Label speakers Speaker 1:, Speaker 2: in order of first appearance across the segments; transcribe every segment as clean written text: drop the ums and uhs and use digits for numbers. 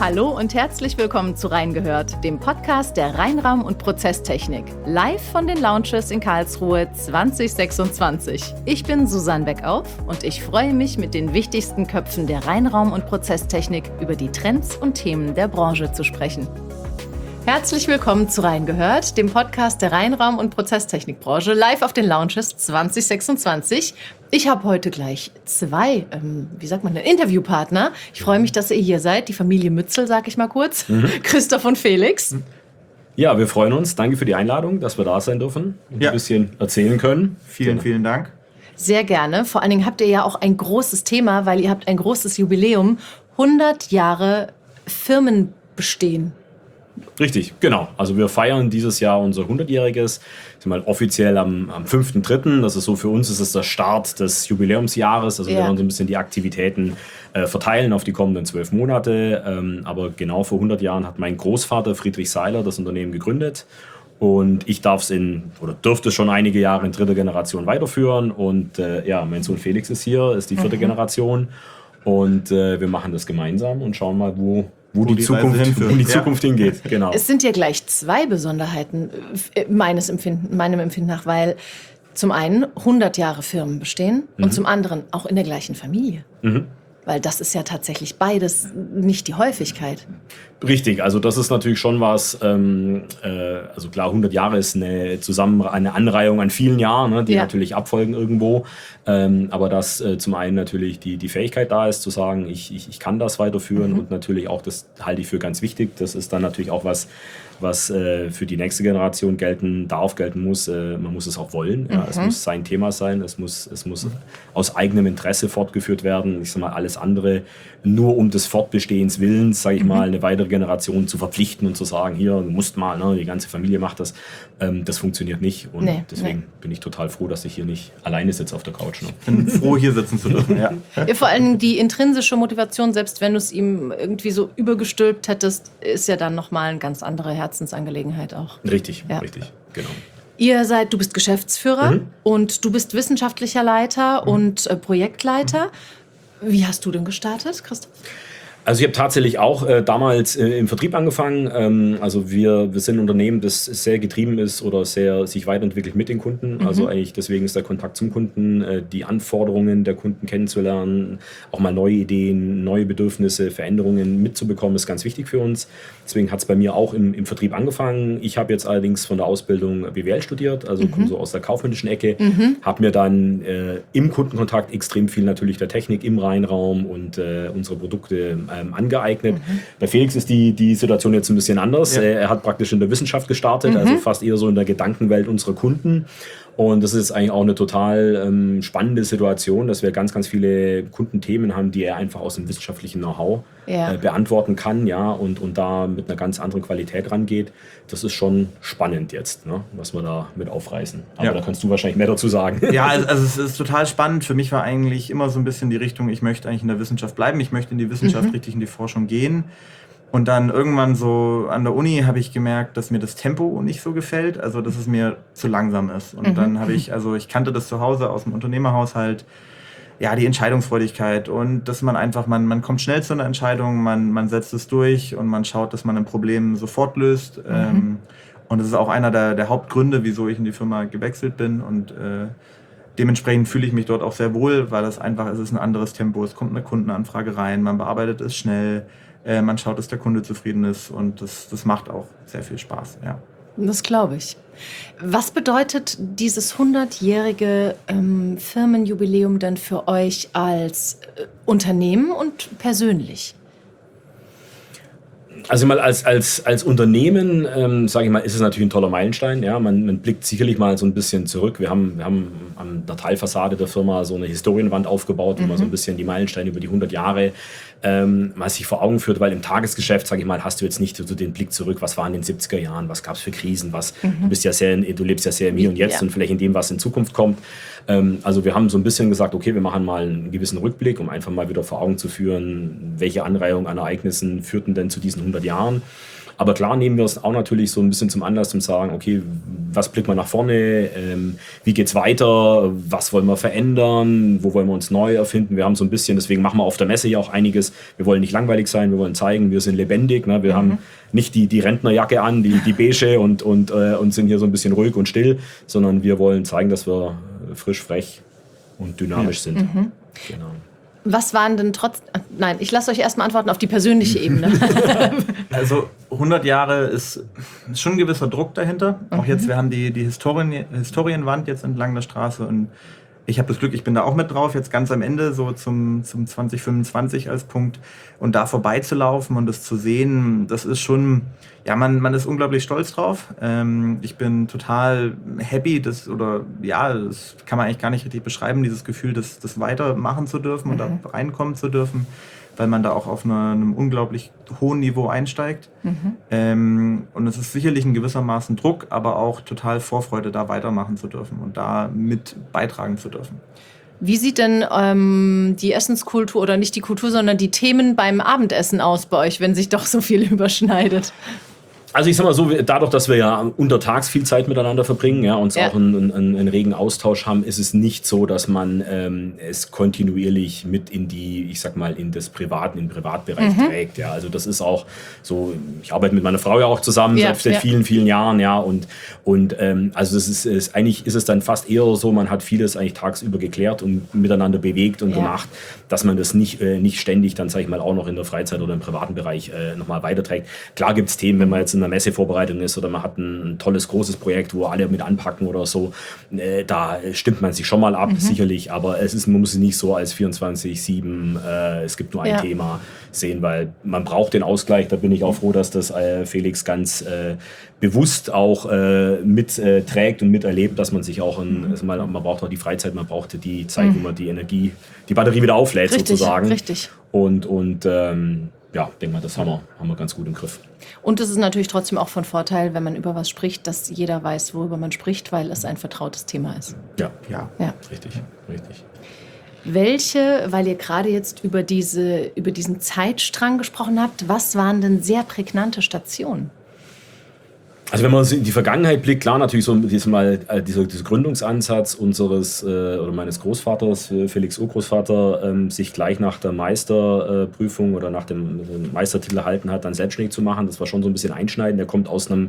Speaker 1: Hallo und herzlich willkommen zu Reingehört, dem Podcast der Reinraum- und Prozesstechnik. Live von den Lounges in Karlsruhe 2026. Ich bin Susanne Beckauf und ich freue mich, mit den wichtigsten Köpfen der Reinraum- und Prozesstechnik über die Trends und Themen der Branche zu sprechen. Herzlich willkommen zu Reingehört, dem Podcast der Reinraum- und Prozesstechnikbranche, live auf den Lounges 2026. Ich habe heute gleich zwei, Interviewpartner. Ich freue mich, dass ihr hier seid. Die Familie Mützel, sag ich mal kurz. Christoph und Felix.
Speaker 2: Ja, wir freuen uns. Danke für die Einladung, dass wir da sein dürfen und ein bisschen erzählen können.
Speaker 3: Vielen Dank.
Speaker 1: Sehr gerne. Vor allen Dingen habt ihr ja auch ein großes Thema, weil ihr habt ein großes Jubiläum. 100 Jahre Firmenbestehen.
Speaker 2: Richtig, genau. Also wir feiern dieses Jahr unser 100-jähriges, offiziell am 5.3. Das ist so, für uns ist es der Start des Jubiläumsjahres. Also wir werden so ein bisschen die Aktivitäten verteilen auf die kommenden 12 Monate. Aber genau vor 100 Jahren hat mein Großvater Friedrich Seiler das Unternehmen gegründet. Und ich durfte es schon einige Jahre in dritter Generation weiterführen. Und mein Sohn Felix ist hier, ist die vierte Generation. Und wir machen das gemeinsam und schauen mal, wo die Zukunft hingeht. Genau.
Speaker 1: Es sind ja gleich zwei Besonderheiten meinem Empfinden nach, weil zum einen 100 Jahre Firmen bestehen und zum anderen auch in der gleichen Familie. Weil das ist ja tatsächlich beides nicht die Häufigkeit.
Speaker 2: Richtig, also das ist natürlich schon was, also klar, 100 Jahre ist eine Anreihung an vielen Jahren, ne, die natürlich abfolgen irgendwo, aber dass zum einen natürlich die Fähigkeit da ist, zu sagen, ich kann das weiterführen und natürlich auch, das halte ich für ganz wichtig, das ist dann natürlich auch was für die nächste Generation gelten muss. Man muss es auch wollen. Ja. Es muss sein Thema sein. Es muss aus eigenem Interesse fortgeführt werden. Ich sage mal, alles andere nur um des Fortbestehens Willens, sage ich mal, eine weitere Generation zu verpflichten und zu sagen, hier, du musst mal, ne, die ganze Familie macht das. Das funktioniert nicht. Und deswegen bin ich total froh, dass ich hier nicht alleine sitze auf der Couch. Ne.
Speaker 3: Ich bin froh, hier sitzen zu dürfen. Ja.
Speaker 1: Vor allem die intrinsische Motivation, selbst wenn du es ihm irgendwie so übergestülpt hättest, ist ja dann nochmal eine ganz andere Herzensangelegenheit auch.
Speaker 2: Richtig, genau.
Speaker 1: Du bist Geschäftsführer und du bist wissenschaftlicher Leiter und Projektleiter. Wie hast du denn gestartet, Christoph?
Speaker 2: Also ich habe tatsächlich auch damals im Vertrieb angefangen. Also wir sind ein Unternehmen, das sehr getrieben ist oder sehr sich weiterentwickelt mit den Kunden. Also eigentlich deswegen ist der Kontakt zum Kunden, die Anforderungen der Kunden kennenzulernen, auch mal neue Ideen, neue Bedürfnisse, Veränderungen mitzubekommen, ist ganz wichtig für uns. Deswegen hat es bei mir auch im Vertrieb angefangen. Ich habe jetzt allerdings von der Ausbildung BWL studiert, also komme so aus der kaufmännischen Ecke, habe mir dann im Kundenkontakt extrem viel natürlich der Technik im Reinraum und unsere Produkte angeeignet. Bei Felix ist die Situation jetzt ein bisschen anders. Ja. Er hat praktisch in der Wissenschaft gestartet, also fast eher so in der Gedankenwelt unserer Kunden. Und das ist eigentlich auch eine total spannende Situation, dass wir ganz, ganz viele Kundenthemen haben, die er einfach aus dem wissenschaftlichen Know-how beantworten kann, ja, und da mit einer ganz anderen Qualität rangeht. Das ist schon spannend jetzt, ne, was wir da mit aufreißen. Aber da kannst du wahrscheinlich mehr dazu sagen.
Speaker 3: Ja, also es ist total spannend. Für mich war eigentlich immer so ein bisschen die Richtung, ich möchte eigentlich in der Wissenschaft bleiben, ich möchte in die Wissenschaft, richtig in die Forschung gehen. Und dann irgendwann so an der Uni habe ich gemerkt, dass mir das Tempo nicht so gefällt, also dass es mir zu langsam ist. Und dann habe ich kannte das zu Hause aus dem Unternehmerhaushalt, ja, die Entscheidungsfreudigkeit und dass man einfach, man kommt schnell zu einer Entscheidung, man setzt es durch und man schaut, dass man ein Problem sofort löst. Und das ist auch einer der Hauptgründe, wieso ich in die Firma gewechselt bin und dementsprechend fühle ich mich dort auch sehr wohl, weil es ist ein anderes Tempo, es kommt eine Kundenanfrage rein, man bearbeitet es schnell. Man schaut, dass der Kunde zufrieden ist und das macht auch sehr viel Spaß. Ja.
Speaker 1: Das glaube ich. Was bedeutet dieses 100-jährige Firmenjubiläum denn für euch als Unternehmen und persönlich?
Speaker 2: Also mal als Unternehmen, sage ich mal, ist es natürlich ein toller Meilenstein. Ja, man blickt sicherlich mal so ein bisschen zurück. Wir haben an der Teilfassade der Firma so eine Historienwand aufgebaut, wo man so ein bisschen die Meilensteine über die 100 Jahre mal sich vor Augen führt, weil im Tagesgeschäft, sage ich mal, hast du jetzt nicht so den Blick zurück, was war in den 70er Jahren, was gab es für Krisen, du lebst ja sehr im Hier und Jetzt und vielleicht in dem, was in Zukunft kommt. Also wir haben so ein bisschen gesagt, okay, wir machen mal einen gewissen Rückblick, um einfach mal wieder vor Augen zu führen, welche Anreihung an Ereignissen führten denn zu diesen 100 Jahren. Aber klar nehmen wir es auch natürlich so ein bisschen zum Anlass, zum sagen, okay, was blickt man nach vorne, wie geht's weiter, was wollen wir verändern, wo wollen wir uns neu erfinden. Wir haben so ein bisschen, deswegen machen wir auf der Messe ja auch einiges. Wir wollen nicht langweilig sein, wir wollen zeigen, wir sind lebendig. Ne? Wir haben nicht die Rentnerjacke an, die beige und sind hier so ein bisschen ruhig und still, sondern wir wollen zeigen, dass wir frisch, frech und dynamisch sind. Genau.
Speaker 1: Was waren denn Nein, ich lasse euch erstmal antworten auf die persönliche Ebene.
Speaker 3: Also 100 Jahre ist schon ein gewisser Druck dahinter. Auch jetzt, wir haben die Historienwand jetzt entlang der Straße und ich habe das Glück, ich bin da auch mit drauf, jetzt ganz am Ende, so zum 2025 als Punkt. Und da vorbeizulaufen und das zu sehen, das ist schon, ja, man ist unglaublich stolz drauf. Ich bin total happy, das kann man eigentlich gar nicht richtig beschreiben, dieses Gefühl, das weitermachen zu dürfen und da reinkommen zu dürfen, weil man da auch auf einem unglaublich hohen Niveau einsteigt. Und es ist sicherlich in gewissermaßen Druck, aber auch total Vorfreude, da weitermachen zu dürfen und da mit beitragen zu dürfen.
Speaker 1: Wie sieht denn die Essenskultur oder nicht die Kultur, sondern die Themen beim Abendessen aus bei euch, wenn sich doch so viel überschneidet?
Speaker 2: Also ich sag mal so, dadurch, dass wir ja untertags viel Zeit miteinander verbringen, ja, uns auch einen regen Austausch haben, ist es nicht so, dass man es kontinuierlich mit in den Privatbereich trägt. Ja. Also das ist auch so, ich arbeite mit meiner Frau ja auch zusammen seit vielen, vielen Jahren, ja, und also das ist eigentlich ist es dann fast eher so, man hat vieles eigentlich tagsüber geklärt und miteinander bewegt und gemacht, dass man das nicht ständig dann, sag ich mal, auch noch in der Freizeit oder im privaten Bereich nochmal weiterträgt. Klar gibt es Themen, wenn man jetzt in einer Messevorbereitung ist oder man hat ein tolles, großes Projekt, wo alle mit anpacken oder so, da stimmt man sich schon mal ab, sicherlich, aber man muss es nicht so als 24/7, es gibt nur ein Thema sehen, weil man braucht den Ausgleich, da bin ich auch froh, dass das Felix ganz bewusst auch mitträgt und miterlebt, dass man sich auch, man braucht auch die Freizeit, man braucht die Zeit, wo man die Energie, die Batterie wieder auflädt sozusagen.
Speaker 1: Richtig.
Speaker 2: Und ja, denke mal, das haben wir ganz gut im Griff.
Speaker 1: Und es ist natürlich trotzdem auch von Vorteil, wenn man über was spricht, dass jeder weiß, worüber man spricht, weil es ein vertrautes Thema ist.
Speaker 2: Ja.
Speaker 1: Richtig.
Speaker 2: Richtig.
Speaker 1: Weil ihr gerade jetzt über diesen Zeitstrang gesprochen habt, was waren denn sehr prägnante Stationen?
Speaker 2: Also wenn man in die Vergangenheit blickt, klar natürlich so dieser Gründungsansatz meines Großvaters, Felix Urgroßvater, sich gleich nach der Meisterprüfung oder nach dem Meistertitel erhalten hat, dann selbstständig zu machen. Das war schon so ein bisschen einschneidend. Er kommt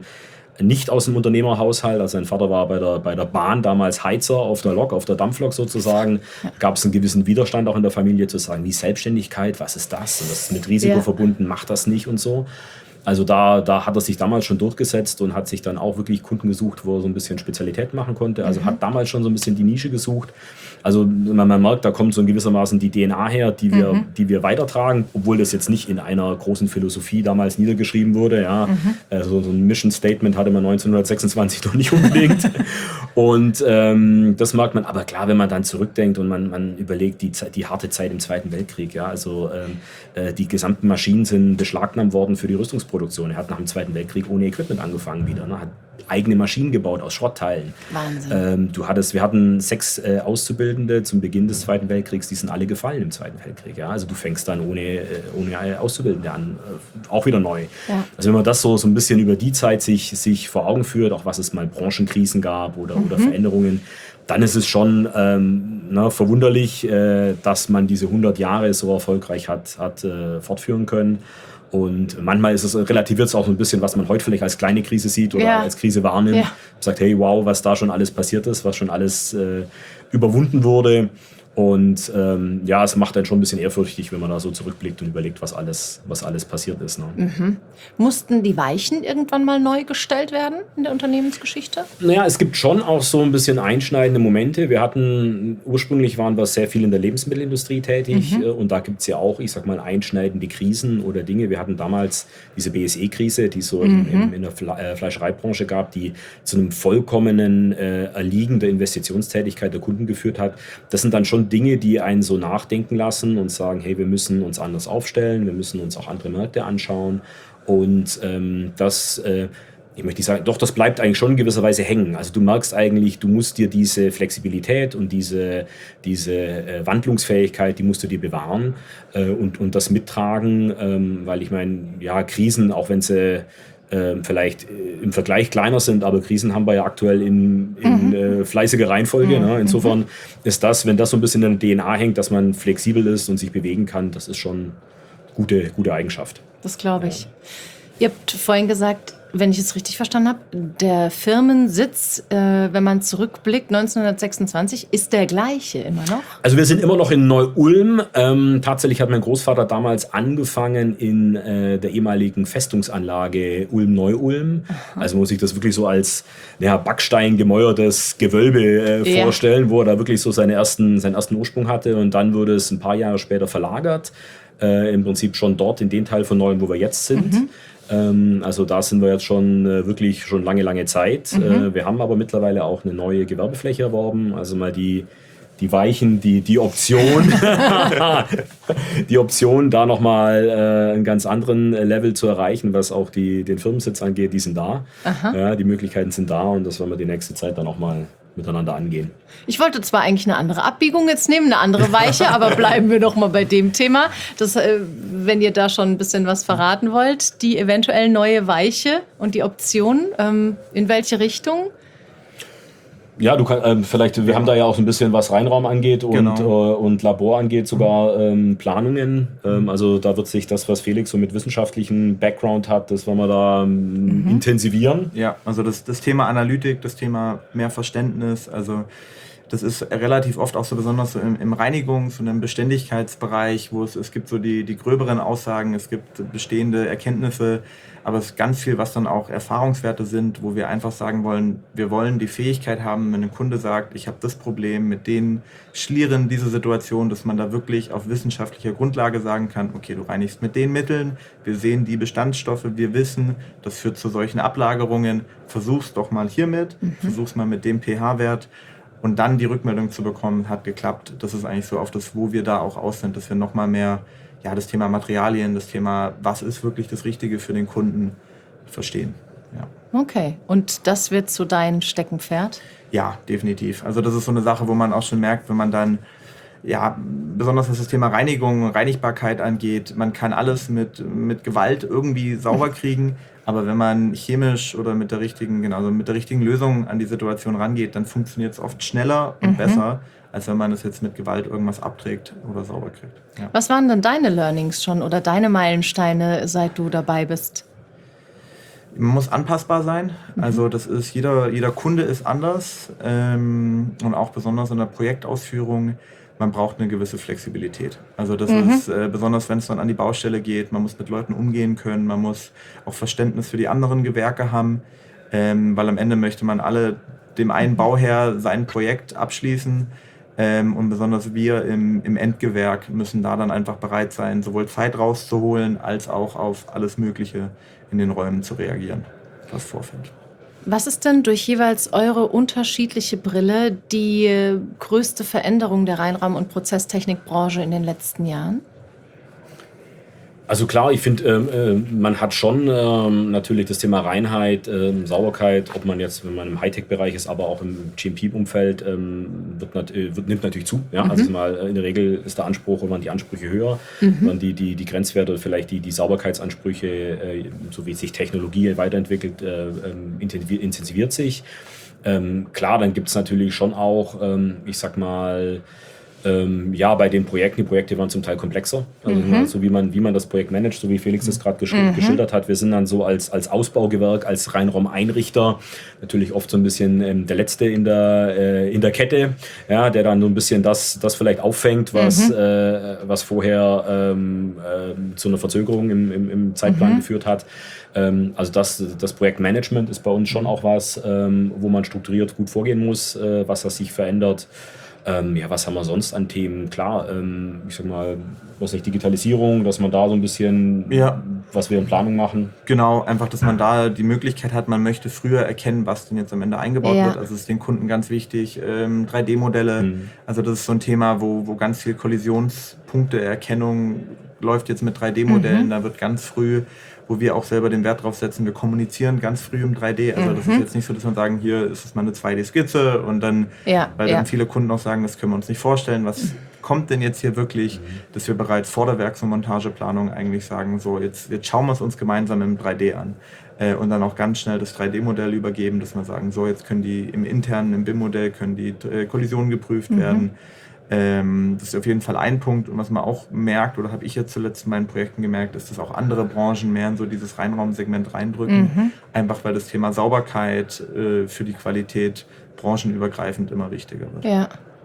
Speaker 2: nicht aus dem Unternehmerhaushalt. Also sein Vater war bei der Bahn damals Heizer auf der Lok, auf der Dampflok sozusagen. Gab es einen gewissen Widerstand auch in der Familie zu sagen, wie Selbstständigkeit, was ist das? Und das ist mit Risiko verbunden, macht das nicht und so. Also da hat er sich damals schon durchgesetzt und hat sich dann auch wirklich Kunden gesucht, wo er so ein bisschen Spezialität machen konnte. Also hat damals schon so ein bisschen die Nische gesucht. Also man merkt, da kommt so in gewissermaßen die DNA her, die wir weitertragen, obwohl das jetzt nicht in einer großen Philosophie damals niedergeschrieben wurde. Ja. So ein Mission Statement hatte man 1926 noch nicht unbedingt. Und das merkt man. Aber klar, wenn man dann zurückdenkt und man überlegt, die harte Zeit im Zweiten Weltkrieg, ja, also die gesamten Maschinen sind beschlagnahmt worden für die Rüstungsproduktion. Er hat nach dem Zweiten Weltkrieg ohne Equipment angefangen wieder, ne? Hat eigene Maschinen gebaut aus Schrottteilen.
Speaker 1: Wahnsinn.
Speaker 2: Wir hatten 6 Auszubildende zum Beginn des Zweiten Weltkriegs, die sind alle gefallen im Zweiten Weltkrieg. Ja? Also du fängst dann ohne Auszubildende an, auch wieder neu. Ja. Also wenn man das so ein bisschen über die Zeit sich vor Augen führt, auch was es mal Branchenkrisen gab oder Veränderungen, dann ist es schon verwunderlich, dass man diese 100 Jahre so erfolgreich hat fortführen können. Und manchmal relativiert es auch so ein bisschen, was man heute vielleicht als kleine Krise sieht oder als Krise wahrnimmt. Ja. Sagt, hey, wow, was da schon alles passiert ist, was schon alles überwunden wurde. Und es macht dann schon ein bisschen ehrfürchtig, wenn man da so zurückblickt und überlegt, was alles passiert ist. Ne?
Speaker 1: Mussten die Weichen irgendwann mal neu gestellt werden in der Unternehmensgeschichte?
Speaker 2: Naja, es gibt schon auch so ein bisschen einschneidende Momente. Ursprünglich waren wir sehr viel in der Lebensmittelindustrie tätig und da gibt es ja auch, ich sag mal, einschneidende Krisen oder Dinge. Wir hatten damals diese BSE-Krise, die es so in der Fleischereibranche gab, die zu einem vollkommenen Erliegen der Investitionstätigkeit der Kunden geführt hat. Das sind dann schon Dinge, die einen so nachdenken lassen und sagen, hey, wir müssen uns anders aufstellen, wir müssen uns auch andere Märkte anschauen und ich möchte nicht sagen, doch, das bleibt eigentlich schon in gewisser Weise hängen. Also du merkst eigentlich, du musst dir diese Flexibilität und diese Wandlungsfähigkeit, die musst du dir bewahren und das mittragen, weil ich meine, ja, Krisen, auch wenn sie vielleicht im Vergleich kleiner sind, aber Krisen haben wir ja aktuell in fleißiger Reihenfolge. Ne? Insofern ist das, wenn das so ein bisschen in der DNA hängt, dass man flexibel ist und sich bewegen kann, das ist schon gute Eigenschaft.
Speaker 1: Das glaube ich. Ihr habt vorhin gesagt, wenn ich es richtig verstanden habe, der Firmensitz, wenn man zurückblickt, 1926, ist der gleiche immer noch?
Speaker 2: Also wir sind immer noch in Neu-Ulm. Tatsächlich hat mein Großvater damals angefangen in der ehemaligen Festungsanlage Ulm-Neu-Ulm. Also muss ich das wirklich so als Backstein gemäuertes Gewölbe vorstellen, wo er da wirklich so seinen ersten Ursprung hatte. Und dann wurde es ein paar Jahre später verlagert. Im Prinzip schon dort in den Teil von Neu-Ulm, wo wir jetzt sind. Also da sind wir jetzt schon wirklich schon lange Zeit. Wir haben aber mittlerweile auch eine neue Gewerbefläche erworben. Also mal die Weichen, die Option, die Option, da nochmal einen ganz anderen Level zu erreichen, was auch den Firmensitz angeht, die sind da. Ja, die Möglichkeiten sind da und das wollen wir die nächste Zeit dann nochmal miteinander angehen.
Speaker 1: Ich wollte zwar eigentlich eine andere Abbiegung jetzt nehmen, eine andere Weiche, aber bleiben wir doch mal bei dem Thema. Das, wenn ihr da schon ein bisschen was verraten wollt, die eventuell neue Weiche und die Optionen, in welche Richtung?
Speaker 2: Ja, du kannst vielleicht, wir haben da ja auch so ein bisschen, was Reinraum angeht und Labor angeht, sogar Planungen. Also da wird sich das, was Felix so mit wissenschaftlichem Background hat, das wollen wir da intensivieren.
Speaker 3: Ja, also das Thema Analytik, das Thema mehr Verständnis, also das ist relativ oft auch so besonders so im Reinigungs- und im Beständigkeitsbereich, wo es gibt so die gröberen Aussagen, es gibt bestehende Erkenntnisse, aber es ist ganz viel, was dann auch Erfahrungswerte sind, wo wir einfach sagen wollen, wir wollen die Fähigkeit haben, wenn ein Kunde sagt, ich habe das Problem mit den Schlieren, diese Situation, dass man da wirklich auf wissenschaftlicher Grundlage sagen kann, okay, du reinigst mit den Mitteln, wir sehen die Bestandsstoffe, wir wissen, das führt zu solchen Ablagerungen, versuch's doch mal hiermit, versuch's mal mit dem pH-Wert. Und dann die Rückmeldung zu bekommen, hat geklappt. Das ist eigentlich so auf das, wo wir da auch aus sind, dass wir nochmal mehr das Thema Materialien, das Thema, was ist wirklich das Richtige für den Kunden, verstehen. Ja.
Speaker 1: Okay, und das wird zu deinem Steckenpferd?
Speaker 3: Ja, definitiv. Also das ist so eine Sache, wo man auch schon merkt, wenn man dann, besonders was das Thema Reinigung, Reinigbarkeit angeht, man kann alles mit Gewalt irgendwie sauber kriegen. Aber wenn man chemisch oder mit der richtigen Lösung an die Situation rangeht, dann funktioniert es oft schneller und besser, als wenn man es jetzt mit Gewalt irgendwas abträgt oder sauber kriegt. Ja.
Speaker 1: Was waren denn deine Learnings schon oder deine Meilensteine, seit du dabei bist?
Speaker 3: Man muss anpassbar sein. Also das ist jeder Kunde ist anders und auch besonders in der Projektausführung. Man braucht eine gewisse Flexibilität. Also das ist besonders, wenn es dann an die Baustelle geht. Man muss mit Leuten umgehen können. Man muss auch Verständnis für die anderen Gewerke haben, weil am Ende möchte man alle dem einen Bauherr sein Projekt abschließen. Und besonders wir im Endgewerk müssen da dann einfach bereit sein, sowohl Zeit rauszuholen, als auch auf alles Mögliche in den Räumen zu reagieren, was vorfällt.
Speaker 1: Was ist denn durch jeweils eure unterschiedliche Brille die größte Veränderung der Reinraum- und Prozesstechnikbranche in den letzten Jahren?
Speaker 2: Also klar, ich finde, man hat schon natürlich das Thema Reinheit, Sauberkeit, ob man jetzt, wenn man im Hightech-Bereich ist, aber auch im GMP-Umfeld, nimmt natürlich zu. Ja? Also in der Regel ist der Anspruch, oder die Ansprüche höher, dann die Grenzwerte, vielleicht die Sauberkeitsansprüche, so wie sich Technologie weiterentwickelt, intensiviert sich. Klar, dann gibt es natürlich schon auch, ich sag mal, bei den Projekten, die Projekte waren zum Teil komplexer, also so wie man das Projekt managt, so wie Felix das gerade geschildert hat. Wir sind dann so als Ausbaugewerk, als Reinraum-Einrichter natürlich oft so ein bisschen der Letzte in der Kette, ja, der dann so ein bisschen das vielleicht auffängt, was vorher zu einer Verzögerung im Zeitplan geführt hat. Also das Projektmanagement ist bei uns schon auch was, wo man strukturiert gut vorgehen muss, was das sich verändert. Was haben wir sonst an Themen? Klar, ich sag mal, Digitalisierung, dass man da so ein bisschen, was wir in Planung machen.
Speaker 3: Genau, einfach, dass man da die Möglichkeit hat, man möchte früher erkennen, was denn jetzt am Ende eingebaut wird. Also ist den Kunden ganz wichtig. 3D-Modelle, also das ist so ein Thema, wo ganz viel Kollisionspunkte, Erkennung läuft jetzt mit 3D-Modellen, da wird ganz früh, wo wir auch selber den Wert drauf setzen, wir kommunizieren ganz früh im 3D. Also das ist jetzt nicht so, dass wir sagen, hier ist es mal eine 2D-Skizze und dann, weil dann viele Kunden auch sagen, das können wir uns nicht vorstellen, was kommt denn jetzt hier wirklich, dass wir bereits vor der Werks- und Montageplanung eigentlich sagen, so jetzt schauen wir es uns gemeinsam im 3D an. Und dann auch ganz schnell das 3D-Modell übergeben, dass wir sagen, so jetzt können die im BIM-Modell können die Kollisionen geprüft werden. Das ist auf jeden Fall ein Punkt. Und was man auch merkt, oder habe ich jetzt zuletzt in meinen Projekten gemerkt, ist, dass auch andere Branchen mehr in so dieses Reinraumsegment reindrücken. Einfach weil das Thema Sauberkeit für die Qualität branchenübergreifend immer wichtiger wird.
Speaker 1: Ja.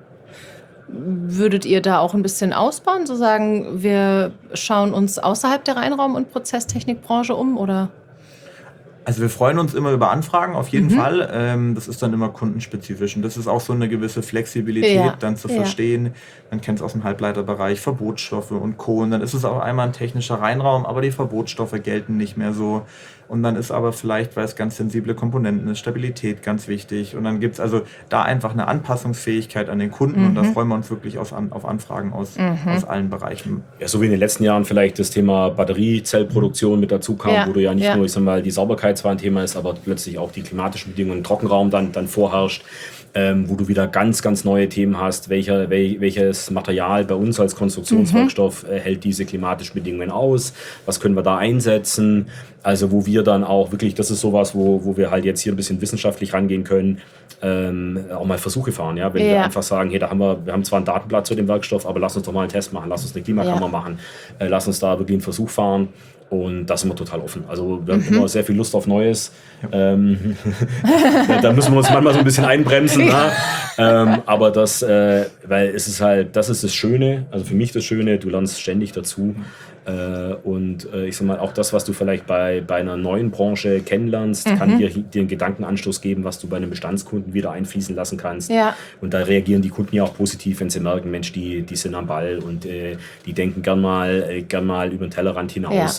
Speaker 1: Würdet ihr da auch ein bisschen ausbauen, so sagen, wir schauen uns außerhalb der Reinraum- und Prozesstechnikbranche um, oder?
Speaker 3: Also wir freuen uns immer über Anfragen, auf jeden Fall. Das ist dann immer kundenspezifisch. Und das ist auch so eine gewisse Flexibilität, dann zu verstehen. Man kennt es aus dem Halbleiterbereich, Verbotsstoffe und Co. Und dann ist es auch einmal ein technischer Reinraum, aber die Verbotsstoffe gelten nicht mehr so. Und dann ist aber vielleicht, weil es ganz sensible Komponenten ist, Stabilität ganz wichtig. Und dann gibt es also da einfach eine Anpassungsfähigkeit an den Kunden. Und da freuen wir uns wirklich auf Anfragen aus allen Bereichen.
Speaker 2: Ja, so wie in den letzten Jahren vielleicht das Thema Batteriezellproduktion mit dazu kam, wo du ja nicht nur, ich sag mal, die Sauberkeit zwar ein Thema ist, aber plötzlich auch die klimatischen Bedingungen im Trockenraum dann vorherrscht. Wo du wieder ganz, ganz neue Themen hast, welches Material bei uns als Konstruktionswerkstoff hält diese klimatischen Bedingungen aus, was können wir da einsetzen, also wo wir dann auch wirklich, das ist sowas, wo wir halt jetzt hier ein bisschen wissenschaftlich rangehen können, auch mal Versuche fahren, ja, wenn wir einfach sagen, hey, wir haben zwar ein Datenblatt zu dem Werkstoff, aber lass uns doch mal einen Test machen, lass uns eine Klimakammer machen, lass uns da wirklich einen Versuch fahren. Und da sind wir total offen. Also wir haben immer sehr viel Lust auf Neues. Da müssen wir uns manchmal so ein bisschen einbremsen. Aber das, weil es ist halt, das ist das Schöne, also für mich das Schöne, du lernst ständig dazu. Ich sag mal, auch das, was du vielleicht bei einer neuen Branche kennenlernst, kann dir einen Gedankenanstoß geben, was du bei einem Bestandskunden wieder einfließen lassen kannst. Ja. Und da reagieren die Kunden ja auch positiv, wenn sie merken, Mensch, die sind am Ball und die denken gern mal über den Tellerrand hinaus.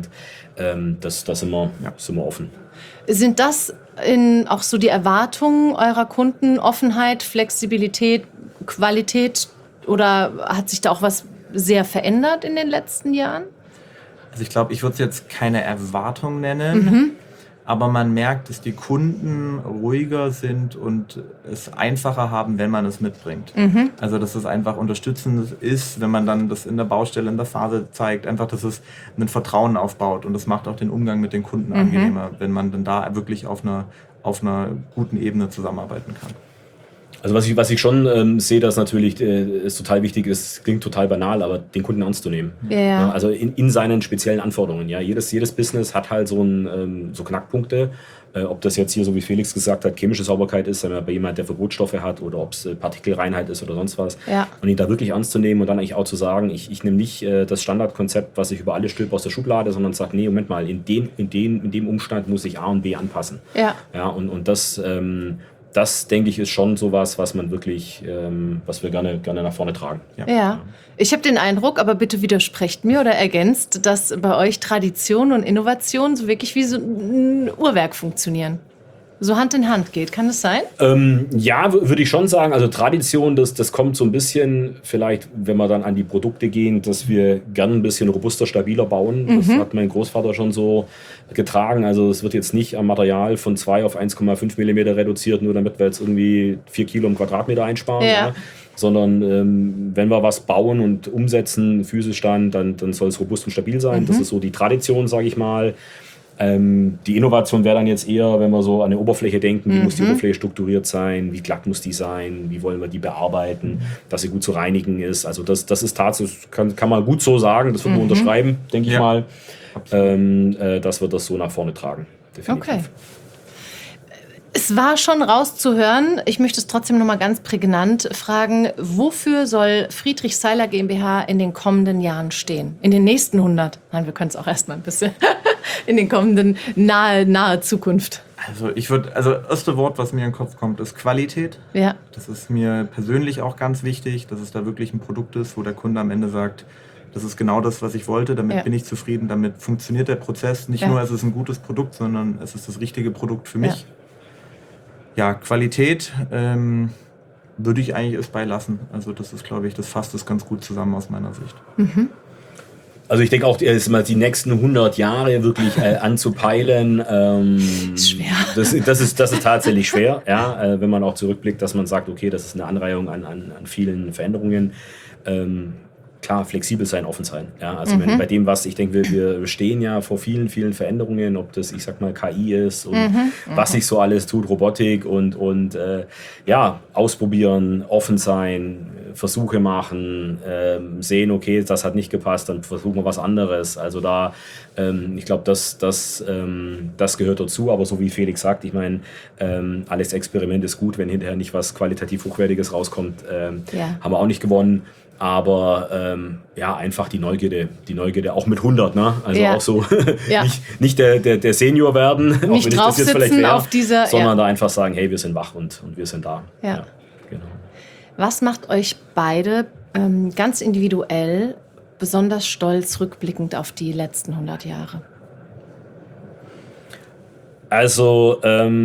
Speaker 2: Das sind wir offen.
Speaker 1: Sind das auch so die Erwartungen eurer Kunden, Offenheit, Flexibilität, Qualität, oder hat sich da auch was sehr verändert in den letzten Jahren?
Speaker 3: Also ich glaube, ich würde es jetzt keine Erwartung nennen, aber man merkt, dass die Kunden ruhiger sind und es einfacher haben, wenn man es mitbringt. Also dass es einfach unterstützend ist, wenn man dann das in der Baustelle, in der Phase zeigt, einfach, dass es ein Vertrauen aufbaut und das macht auch den Umgang mit den Kunden angenehmer, wenn man dann da wirklich auf einer guten Ebene zusammenarbeiten kann.
Speaker 2: Also was ich schon sehe, dass natürlich es total wichtig ist, klingt total banal, aber den Kunden ernst zu nehmen. Ja, also in seinen speziellen Anforderungen. Ja, jedes Business hat halt so Knackpunkte. Ob das jetzt hier, so wie Felix gesagt hat, chemische Sauberkeit ist, bei jemand, der Verbotsstoffe hat, oder ob es Partikelreinheit ist oder sonst was. Ja. Und ihn da wirklich ernst zu nehmen und dann eigentlich auch zu sagen, ich nehme nicht das Standardkonzept, was ich über alle stülpe aus der Schublade, sondern sage, nee, Moment mal, in dem Umstand muss ich A und B anpassen. Ja, und das, denke ich, ist schon sowas, was man wirklich, was wir gerne nach vorne tragen.
Speaker 1: Ja. Ich habe den Eindruck, aber bitte widersprecht mir oder ergänzt, dass bei euch Tradition und Innovation so wirklich wie so ein Uhrwerk funktionieren. So Hand in Hand geht. Kann das sein?
Speaker 2: Ja, würde ich schon sagen. Also Tradition, das kommt so ein bisschen vielleicht, wenn wir dann an die Produkte gehen, dass wir gern ein bisschen robuster, stabiler bauen. Das hat mein Großvater schon so getragen. Also es wird jetzt nicht am Material von 2 auf 1,5 mm reduziert, nur damit wir jetzt irgendwie 4 Kilo im Quadratmeter einsparen. Ja. Sondern wenn wir was bauen und umsetzen, physisch dann soll es robust und stabil sein. Das ist so die Tradition, sage ich mal. Die Innovation wäre dann jetzt eher, wenn wir so an eine Oberfläche denken, wie muss die Oberfläche strukturiert sein, wie glatt muss die sein, wie wollen wir die bearbeiten, dass sie gut zu reinigen ist. Also das ist tatsächlich, kann man gut so sagen, das wird man unterschreiben, denke ich mal, dass wir das so nach vorne tragen. Definitiv.
Speaker 1: Okay. Es war schon rauszuhören, ich möchte es trotzdem noch mal ganz prägnant fragen, wofür soll Friedrich Seiler GmbH in den kommenden Jahren stehen? In den nächsten 100? Nein, wir können es auch erst mal ein bisschen in den kommenden nahe Zukunft.
Speaker 3: Also das erste Wort, was mir in den Kopf kommt, ist Qualität. Ja. Das ist mir persönlich auch ganz wichtig, dass es da wirklich ein Produkt ist, wo der Kunde am Ende sagt, das ist genau das, was ich wollte, damit bin ich zufrieden, damit funktioniert der Prozess. Nicht nur, es ist ein gutes Produkt, sondern es ist das richtige Produkt für mich. Ja, Qualität würde ich eigentlich es beilassen. Also das ist, glaube ich, das fasst es ganz gut zusammen aus meiner Sicht.
Speaker 2: Also ich denke auch, mal die nächsten 100 Jahre wirklich anzupeilen,
Speaker 1: ist schwer.
Speaker 2: Das ist tatsächlich schwer, ja, wenn man auch zurückblickt, dass man sagt, okay, das ist eine Anreihung an vielen Veränderungen. Klar, flexibel sein, offen sein. Ja, also bei dem, was ich denke, wir stehen ja vor vielen, vielen Veränderungen, ob das, ich sag mal, KI ist und was sich so alles tut, Robotik und ausprobieren, offen sein, Versuche machen, sehen, okay, das hat nicht gepasst, dann versuchen wir was anderes. Also da, ich glaube, das gehört dazu, aber so wie Felix sagt, ich meine, alles Experiment ist gut, wenn hinterher nicht was qualitativ Hochwertiges rauskommt, haben wir auch nicht gewonnen. Aber einfach die Neugierde auch mit 100, ne? Also auch so nicht der Senior werden,
Speaker 1: nicht
Speaker 2: auch wenn ich das jetzt vielleicht wäre,
Speaker 1: auf dieser,
Speaker 2: sondern da einfach sagen, hey, wir sind wach und wir sind da.
Speaker 1: Ja.
Speaker 2: Genau.
Speaker 1: Was macht euch beide ganz individuell besonders stolz rückblickend auf die letzten 100 Jahre?
Speaker 2: Also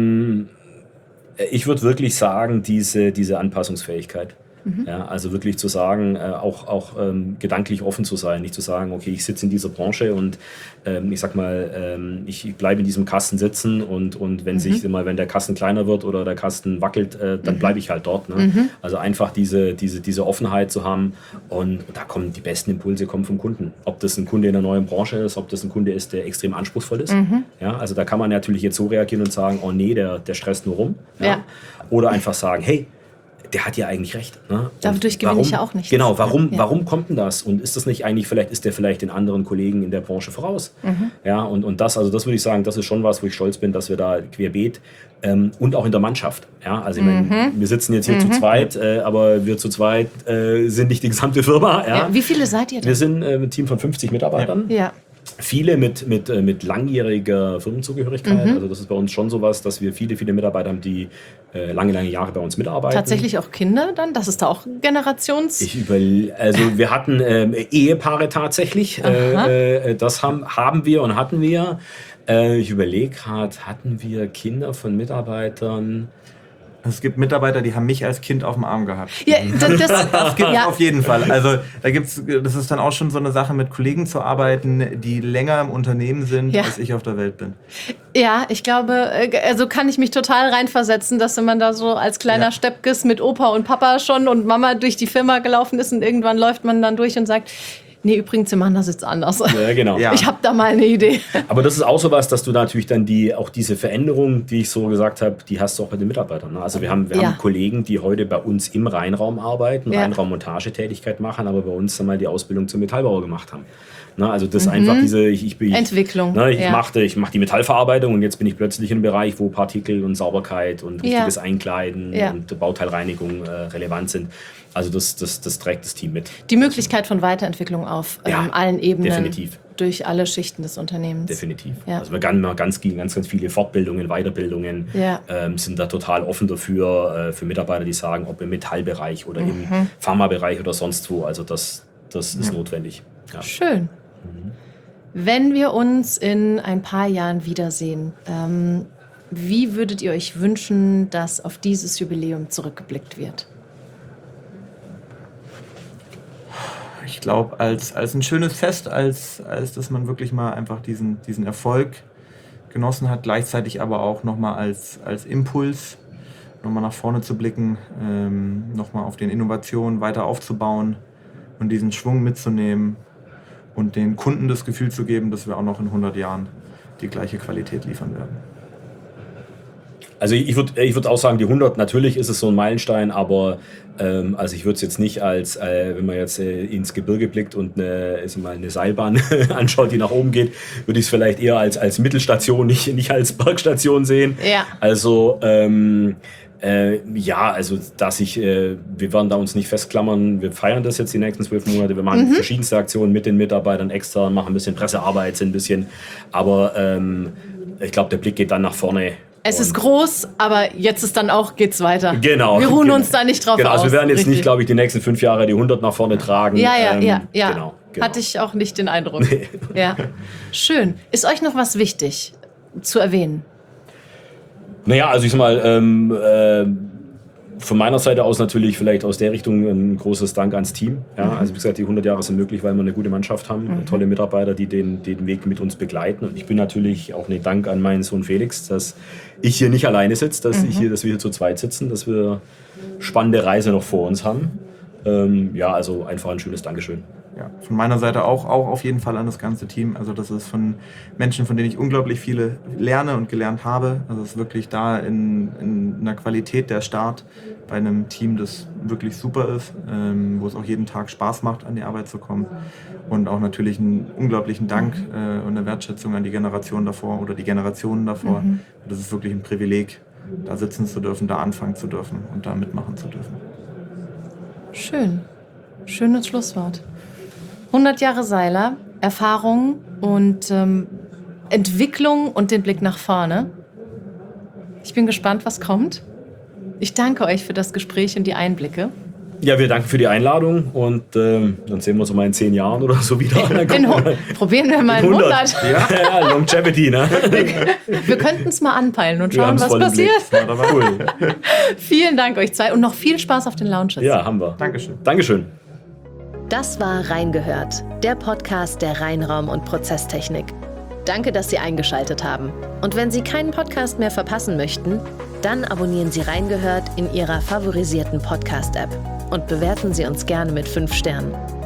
Speaker 2: ich würde wirklich sagen, diese Anpassungsfähigkeit. Ja, also wirklich zu sagen, auch gedanklich offen zu sein, nicht zu sagen, okay, ich sitze in dieser Branche und ich sag mal, ich bleibe in diesem Kasten sitzen und wenn der Kasten kleiner wird oder der Kasten wackelt, dann bleibe ich halt dort. Ne? Also einfach diese Offenheit zu haben und da kommen die besten Impulse kommen vom Kunden. Ob das ein Kunde in einer neuen Branche ist, ob das ein Kunde ist, der extrem anspruchsvoll ist. Ja, also da kann man natürlich jetzt so reagieren und sagen, oh nee, der stresst nur rum. Ja? Oder einfach sagen, hey, der hat ja eigentlich recht. Ne?
Speaker 1: Dadurch gewinne ich ja auch nicht.
Speaker 2: Genau, warum kommt denn das? Und ist das nicht eigentlich, ist der vielleicht den anderen Kollegen in der Branche voraus? Ja, und das würde ich sagen, das ist schon was, wo ich stolz bin, dass wir da querbeet und auch in der Mannschaft. Ja, also ich meine, wir sitzen jetzt hier zu zweit, aber wir zu zweit sind nicht die gesamte Firma. Ja?
Speaker 1: Wie viele seid ihr denn?
Speaker 2: Wir sind ein Team von 50 Mitarbeitern.
Speaker 1: Ja.
Speaker 2: Viele mit langjähriger Firmenzugehörigkeit. Also das ist bei uns schon sowas, dass wir viele Mitarbeiter haben, die lange Jahre bei uns mitarbeiten.
Speaker 1: Tatsächlich auch Kinder dann? Das ist da auch Generations...
Speaker 2: Also wir hatten Ehepaare tatsächlich. Das haben wir und hatten wir. Ich überlege gerade, hatten wir Kinder von Mitarbeitern...
Speaker 3: Es gibt Mitarbeiter, die haben mich als Kind auf dem Arm gehabt.
Speaker 1: Ja,
Speaker 3: das gibt es auf jeden Fall. Also das ist dann auch schon so eine Sache, mit Kollegen zu arbeiten, die länger im Unternehmen sind, als ich auf der Welt bin.
Speaker 1: Ja, ich glaube, also kann ich mich total reinversetzen, dass wenn man da so als kleiner Steppkes mit Opa und Papa schon und Mama durch die Firma gelaufen ist und irgendwann läuft man dann durch und sagt, nee, übrigens, wir machen das jetzt anders.
Speaker 2: Ja, genau.
Speaker 1: Ja. Ich habe da mal eine Idee.
Speaker 2: Aber das ist auch so was, dass du natürlich dann auch diese Veränderung, die ich so gesagt habe, die hast du auch bei den Mitarbeitern. Ne? Also wir haben Kollegen, die heute bei uns im Reinraum arbeiten, Reinraummontagetätigkeit machen, aber bei uns dann mal die Ausbildung zum Metallbauer gemacht haben. Na, also das einfach diese
Speaker 1: Entwicklung.
Speaker 2: Ich mache die Metallverarbeitung und jetzt bin ich plötzlich in einem Bereich, wo Partikel und Sauberkeit und richtiges Einkleiden und Bauteilreinigung relevant sind. Also das trägt das Team mit.
Speaker 1: Die Möglichkeit von Weiterentwicklung auf allen Ebenen.
Speaker 2: Definitiv.
Speaker 1: Durch alle Schichten des Unternehmens.
Speaker 2: Definitiv. Ja. Also wir haben ganz viele Fortbildungen, Weiterbildungen, sind da total offen dafür, für Mitarbeiter, die sagen, ob im Metallbereich oder im Pharmabereich oder sonst wo. Also das ist notwendig. Ja.
Speaker 1: Schön. Wenn wir uns in ein paar Jahren wiedersehen, wie würdet ihr euch wünschen, dass auf dieses Jubiläum zurückgeblickt wird?
Speaker 3: Ich glaube, als ein schönes Fest, als dass man wirklich mal einfach diesen Erfolg genossen hat, gleichzeitig aber auch nochmal als Impuls, nochmal nach vorne zu blicken, nochmal auf den Innovationen weiter aufzubauen und diesen Schwung mitzunehmen und den Kunden das Gefühl zu geben, dass wir auch noch in 100 Jahren die gleiche Qualität liefern werden.
Speaker 2: Also ich würd auch sagen, die 100, natürlich ist es so ein Meilenstein, aber also ich würde es jetzt nicht als, wenn man jetzt ins Gebirge blickt und eine Seilbahn anschaut, die nach oben geht, würde ich es vielleicht eher als Mittelstation, nicht als Bergstation sehen.
Speaker 1: Ja.
Speaker 2: Also wir werden da uns nicht festklammern, wir feiern das jetzt die nächsten 12 Monate, wir machen verschiedenste Aktionen mit den Mitarbeitern extern, machen ein bisschen Pressearbeit, aber ich glaube, der Blick geht dann nach vorne.
Speaker 1: Es ist groß, aber jetzt ist dann auch, geht's weiter.
Speaker 2: Genau.
Speaker 1: Wir ruhen uns da nicht drauf aus.
Speaker 2: Also wir werden jetzt nicht, glaube ich, die nächsten 5 Jahre die 100 nach vorne tragen.
Speaker 1: Ja.
Speaker 2: Genau.
Speaker 1: Hatte ich auch nicht den Eindruck. Ja. Schön. Ist euch noch was wichtig zu erwähnen?
Speaker 2: Naja, also ich sag mal, Von meiner Seite aus natürlich vielleicht aus der Richtung ein großes Dank ans Team. Ja, also wie gesagt, die 100 Jahre sind möglich, weil wir eine gute Mannschaft haben, tolle Mitarbeiter, die den Weg mit uns begleiten. Und ich bin natürlich auch ein Dank an meinen Sohn Felix, dass ich hier nicht alleine sitze, dass wir hier zu zweit sitzen, dass wir spannende Reise noch vor uns haben. Also einfach ein schönes Dankeschön.
Speaker 3: Ja, von meiner Seite auch auf jeden Fall an das ganze Team. Also das ist von Menschen, von denen ich unglaublich viele lerne und gelernt habe. Also es ist wirklich da in einer Qualität der Start bei einem Team, das wirklich super ist, wo es auch jeden Tag Spaß macht, an die Arbeit zu kommen. Und auch natürlich einen unglaublichen Dank und eine Wertschätzung an die Generation davor oder die Generationen davor. Das ist wirklich ein Privileg, da sitzen zu dürfen, da anfangen zu dürfen und da mitmachen zu dürfen.
Speaker 1: Schön. Schönes Schlusswort. 100 Jahre Seiler, Erfahrung und Entwicklung und den Blick nach vorne. Ich bin gespannt, was kommt. Ich danke euch für das Gespräch und die Einblicke.
Speaker 2: Ja, wir danken für die Einladung und dann sehen wir uns mal in 10 Jahren oder so wieder.
Speaker 1: Probieren wir mal in 100.
Speaker 2: Ja, Longevity, ne?
Speaker 1: Wir könnten es mal anpeilen und schauen, was passiert.
Speaker 2: Cool.
Speaker 1: Vielen Dank euch zwei und noch viel Spaß auf den Lounges.
Speaker 2: Ja, haben wir. Dankeschön.
Speaker 1: Das war Reingehört, der Podcast der Rheinraum- und Prozesstechnik. Danke, dass Sie eingeschaltet haben. Und wenn Sie keinen Podcast mehr verpassen möchten, dann abonnieren Sie Reingehört in Ihrer favorisierten Podcast-App und bewerten Sie uns gerne mit 5 Sternen.